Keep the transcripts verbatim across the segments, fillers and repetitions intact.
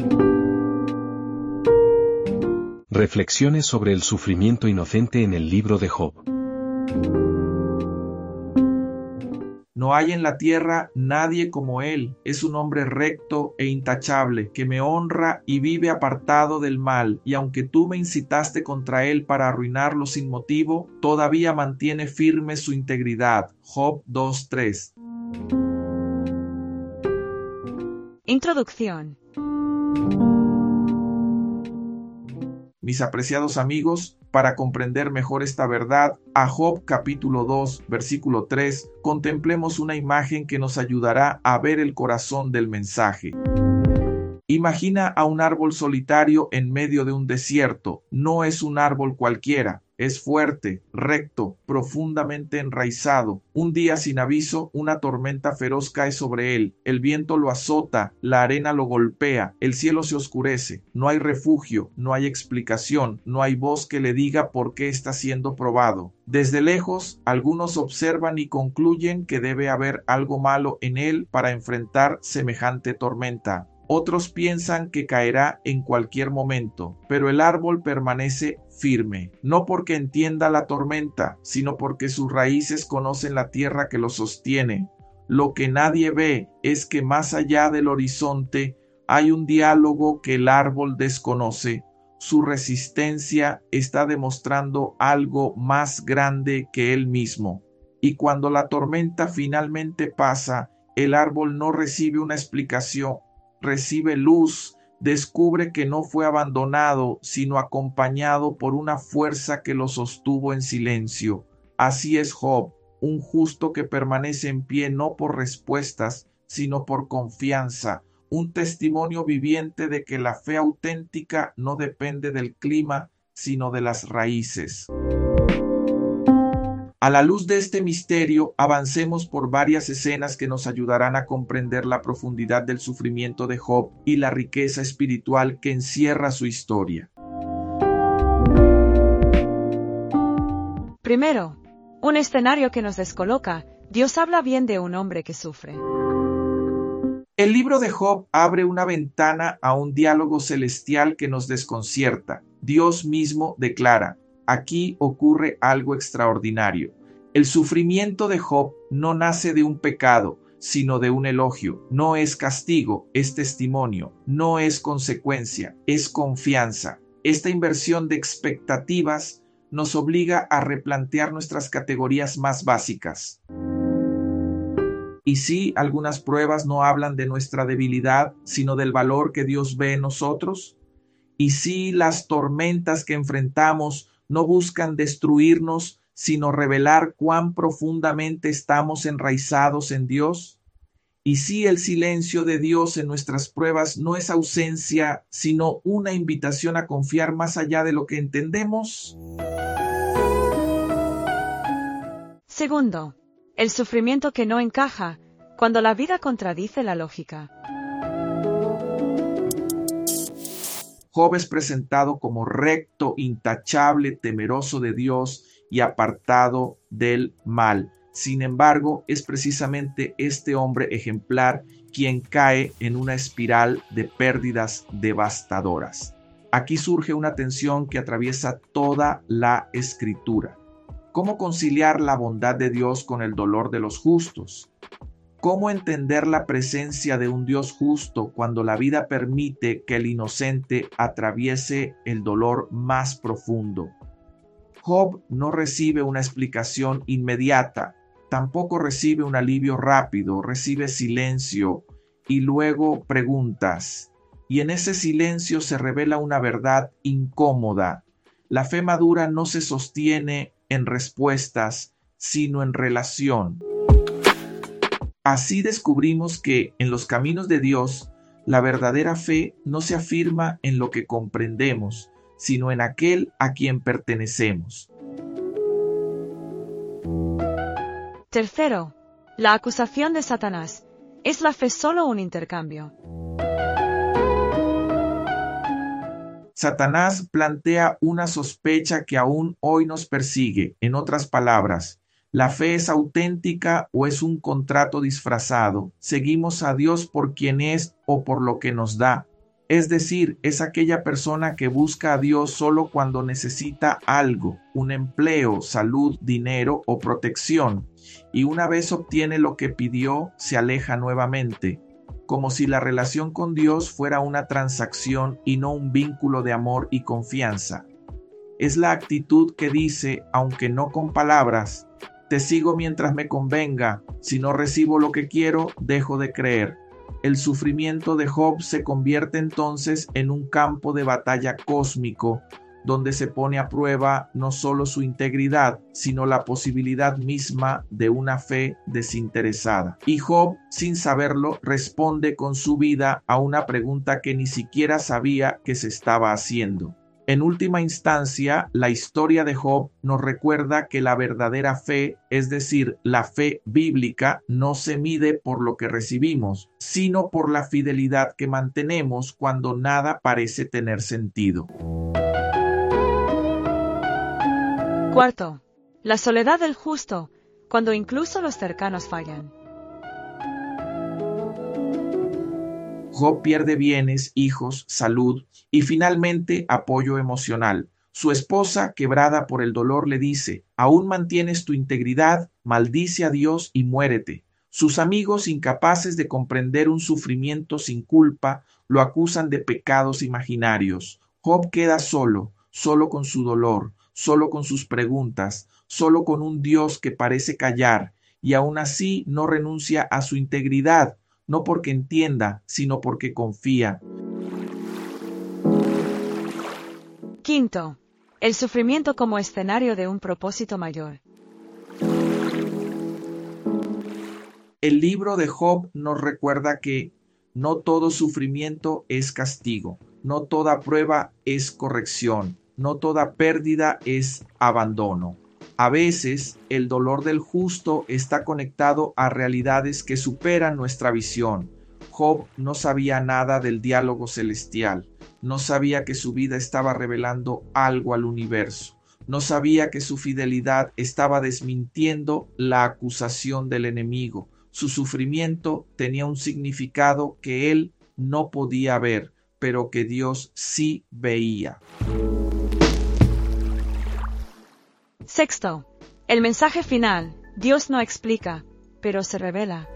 Reflexiones sobre el sufrimiento inocente en el libro de Job. No hay en la tierra nadie como él. Es un hombre recto e intachable, que me honra y vive apartado del mal. Y aunque tú me incitaste contra él para arruinarlo sin motivo, todavía mantiene firme su integridad. Job dos tres. Introducción. Mis apreciados amigos, para comprender mejor esta verdad, a Job capítulo dos, versículo tres, contemplemos una imagen que nos ayudará a ver el corazón del mensaje. Imagina a un árbol solitario en medio de un desierto. No es un árbol cualquiera. Es fuerte, recto, profundamente enraizado. Un día sin aviso, una tormenta feroz cae sobre él. El viento lo azota, la arena lo golpea, el cielo se oscurece. No hay refugio, no hay explicación, no hay voz que le diga por qué está siendo probado. Desde lejos, algunos observan y concluyen que debe haber algo malo en él para enfrentar semejante tormenta. Otros piensan que caerá en cualquier momento, pero el árbol permanece firme, no porque entienda la tormenta, sino porque sus raíces conocen la tierra que lo sostiene. Lo que nadie ve es que más allá del horizonte hay un diálogo que el árbol desconoce. Su resistencia está demostrando algo más grande que él mismo. Y cuando la tormenta finalmente pasa, el árbol no recibe una explicación, recibe luz, descubre que no fue abandonado, sino acompañado por una fuerza que lo sostuvo en silencio. Así es Job, un justo que permanece en pie no por respuestas, sino por confianza, un testimonio viviente de que la fe auténtica no depende del clima, sino de las raíces. A la luz de este misterio, avancemos por varias escenas que nos ayudarán a comprender la profundidad del sufrimiento de Job y la riqueza espiritual que encierra su historia. Primero, un escenario que nos descoloca. Dios habla bien de un hombre que sufre. El libro de Job abre una ventana a un diálogo celestial que nos desconcierta. Dios mismo declara: aquí ocurre algo extraordinario. El sufrimiento de Job no nace de un pecado, sino de un elogio. No es castigo, es testimonio. No es consecuencia, es confianza. Esta inversión de expectativas nos obliga a replantear nuestras categorías más básicas. Y sí, algunas pruebas no hablan de nuestra debilidad, sino del valor que Dios ve en nosotros. Y sí, las tormentas que enfrentamos no buscan destruirnos, sino revelar cuán profundamente estamos enraizados en Dios. Y sí, el silencio de Dios en nuestras pruebas no es ausencia, sino una invitación a confiar más allá de lo que entendemos. Segundo, el sufrimiento que no encaja, cuando la vida contradice la lógica. Job es presentado como recto, intachable, temeroso de Dios y apartado del mal. Sin embargo, es precisamente este hombre ejemplar quien cae en una espiral de pérdidas devastadoras. Aquí surge una tensión que atraviesa toda la Escritura. ¿Cómo conciliar la bondad de Dios con el dolor de los justos? ¿Cómo entender la presencia de un Dios justo cuando la vida permite que el inocente atraviese el dolor más profundo? Job no recibe una explicación inmediata, tampoco recibe un alivio rápido, recibe silencio y luego preguntas. Y en ese silencio se revela una verdad incómoda. La fe madura no se sostiene en respuestas, sino en relación. Así descubrimos que en los caminos de Dios, la verdadera fe no se afirma en lo que comprendemos, sino en aquel a quien pertenecemos. Tercero, la acusación de Satanás. ¿Es la fe solo un intercambio? Satanás plantea una sospecha que aún hoy nos persigue. En otras palabras, ¿la fe es auténtica o es un contrato disfrazado? ¿Seguimos a Dios por quien es o por lo que nos da? Es decir, es aquella persona que busca a Dios solo cuando necesita algo, un empleo, salud, dinero o protección, y una vez obtiene lo que pidió, se aleja nuevamente, como si la relación con Dios fuera una transacción y no un vínculo de amor y confianza. Es la actitud que dice, aunque no con palabras, te sigo mientras me convenga, si no recibo lo que quiero, dejo de creer. El sufrimiento de Job se convierte entonces en un campo de batalla cósmico, donde se pone a prueba no solo su integridad, sino la posibilidad misma de una fe desinteresada. Y Job, sin saberlo, responde con su vida a una pregunta que ni siquiera sabía que se estaba haciendo. En última instancia, la historia de Job nos recuerda que la verdadera fe, es decir, la fe bíblica, no se mide por lo que recibimos, sino por la fidelidad que mantenemos cuando nada parece tener sentido. Cuarto, la soledad del justo, cuando incluso los cercanos fallan. Job pierde bienes, hijos, salud y finalmente apoyo emocional. Su esposa, quebrada por el dolor, le dice, «Aún mantienes tu integridad, maldice a Dios y muérete». Sus amigos, incapaces de comprender un sufrimiento sin culpa, lo acusan de pecados imaginarios. Job queda solo, solo con su dolor, solo con sus preguntas, solo con un Dios que parece callar, y aún así no renuncia a su integridad, no porque entienda, sino porque confía. Quinto, el sufrimiento como escenario de un propósito mayor. El libro de Job nos recuerda que no todo sufrimiento es castigo, no toda prueba es corrección, no toda pérdida es abandono. A veces, el dolor del justo está conectado a realidades que superan nuestra visión. Job no sabía nada del diálogo celestial, no sabía que su vida estaba revelando algo al universo, no sabía que su fidelidad estaba desmintiendo la acusación del enemigo. Su sufrimiento tenía un significado que él no podía ver, pero que Dios sí veía. Sexto, el mensaje final. Dios no explica, pero se revela.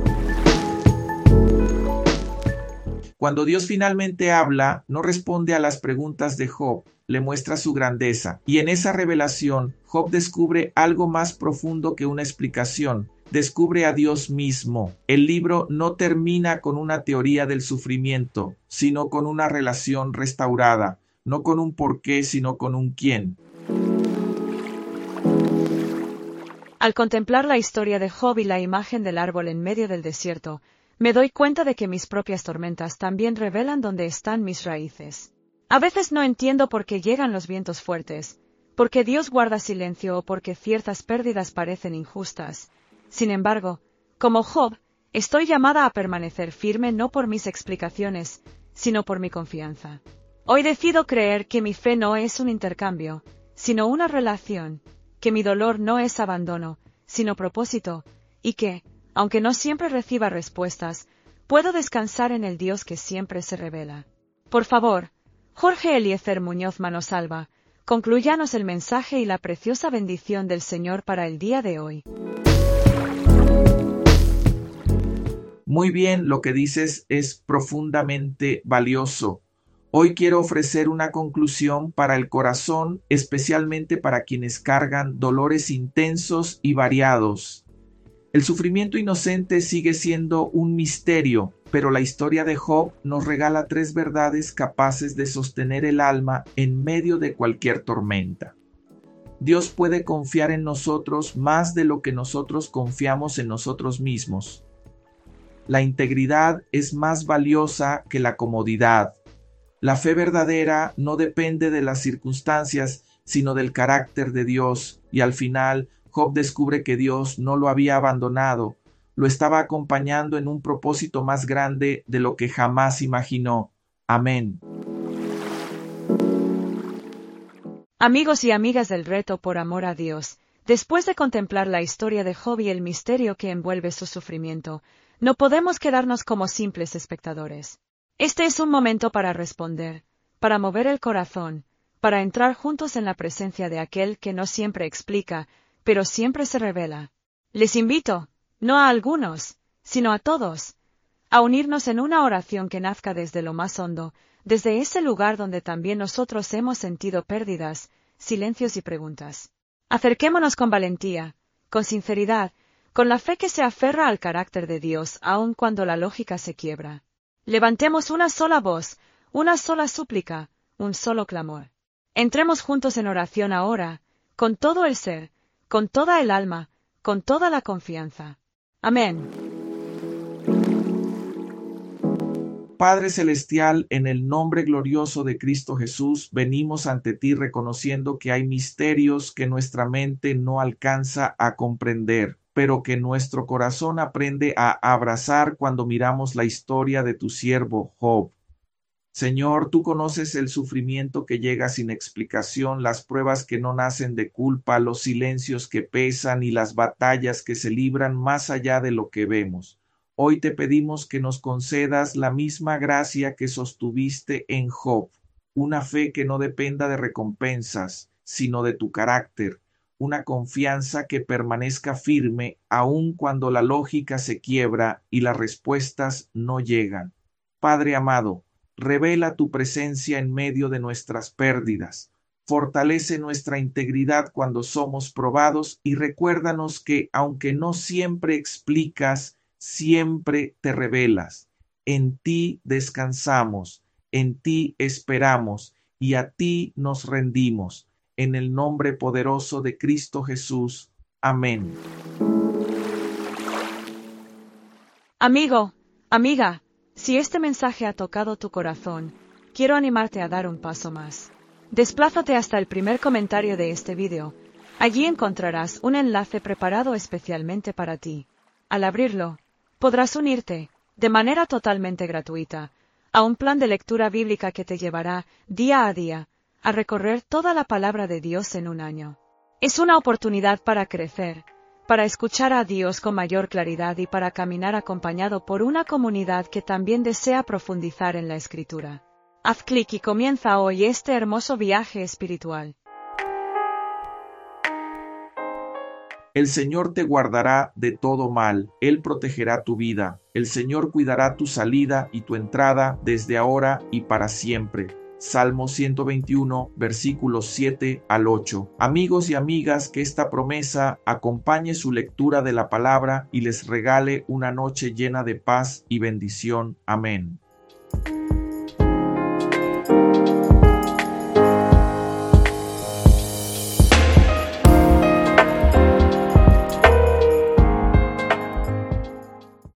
Cuando Dios finalmente habla, no responde a las preguntas de Job, le muestra su grandeza. Y en esa revelación, Job descubre algo más profundo que una explicación. Descubre a Dios mismo. El libro no termina con una teoría del sufrimiento, sino con una relación restaurada. No con un por qué, sino con un quién. Al contemplar la historia de Job y la imagen del árbol en medio del desierto, me doy cuenta de que mis propias tormentas también revelan dónde están mis raíces. A veces no entiendo por qué llegan los vientos fuertes, por qué Dios guarda silencio o por qué ciertas pérdidas parecen injustas. Sin embargo, como Job, estoy llamada a permanecer firme no por mis explicaciones, sino por mi confianza. Hoy decido creer que mi fe no es un intercambio, sino una relación, que mi dolor no es abandono, sino propósito, y que, aunque no siempre reciba respuestas, puedo descansar en el Dios que siempre se revela. Por favor, Jorge Eliezer Muñoz Manosalva, concluyanos el mensaje y la preciosa bendición del Señor para el día de hoy. Muy bien, lo que dices es profundamente valioso. Hoy quiero ofrecer una conclusión para el corazón, especialmente para quienes cargan dolores intensos y variados. El sufrimiento inocente sigue siendo un misterio, pero la historia de Job nos regala tres verdades capaces de sostener el alma en medio de cualquier tormenta. Dios puede confiar en nosotros más de lo que nosotros confiamos en nosotros mismos. La integridad es más valiosa que la comodidad. La fe verdadera no depende de las circunstancias, sino del carácter de Dios, y al final Job descubre que Dios no lo había abandonado, lo estaba acompañando en un propósito más grande de lo que jamás imaginó. Amén. Amigos y amigas del reto por amor a Dios, después de contemplar la historia de Job y el misterio que envuelve su sufrimiento, no podemos quedarnos como simples espectadores. Este es un momento para responder, para mover el corazón, para entrar juntos en la presencia de aquel que no siempre explica, pero siempre se revela. Les invito, no a algunos, sino a todos, a unirnos en una oración que nazca desde lo más hondo, desde ese lugar donde también nosotros hemos sentido pérdidas, silencios y preguntas. Acerquémonos con valentía, con sinceridad, con la fe que se aferra al carácter de Dios aun cuando la lógica se quiebra. Levantemos una sola voz, una sola súplica, un solo clamor. Entremos juntos en oración ahora, con todo el ser, con toda el alma, con toda la confianza. Amén. Padre Celestial, en el nombre glorioso de Cristo Jesús, venimos ante ti reconociendo que hay misterios que nuestra mente no alcanza a comprender, pero que nuestro corazón aprende a abrazar cuando miramos la historia de tu siervo Job. Señor, tú conoces el sufrimiento que llega sin explicación, las pruebas que no nacen de culpa, los silencios que pesan y las batallas que se libran más allá de lo que vemos. Hoy te pedimos que nos concedas la misma gracia que sostuviste en Job, una fe que no dependa de recompensas, sino de tu carácter, una confianza que permanezca firme aun cuando la lógica se quiebra y las respuestas no llegan. Padre amado, revela tu presencia en medio de nuestras pérdidas. Fortalece nuestra integridad cuando somos probados y recuérdanos que, aunque no siempre explicas, siempre te revelas. En ti descansamos, en ti esperamos y a ti nos rendimos. En el nombre poderoso de Cristo Jesús. Amén. Amigo, amiga, si este mensaje ha tocado tu corazón, quiero animarte a dar un paso más. Desplázate hasta el primer comentario de este video. Allí encontrarás un enlace preparado especialmente para ti. Al abrirlo, podrás unirte, de manera totalmente gratuita, a un plan de lectura bíblica que te llevará, día a día, a recorrer toda la palabra de Dios en un año. Es una oportunidad para crecer, para escuchar a Dios con mayor claridad y para caminar acompañado por una comunidad que también desea profundizar en la Escritura. Haz clic y comienza hoy este hermoso viaje espiritual. El Señor te guardará de todo mal, Él protegerá tu vida, el Señor cuidará tu salida y tu entrada desde ahora y para siempre. Salmo ciento veintiuno, versículos siete al ocho. Amigos y amigas, que esta promesa acompañe su lectura de la palabra y les regale una noche llena de paz y bendición. Amén.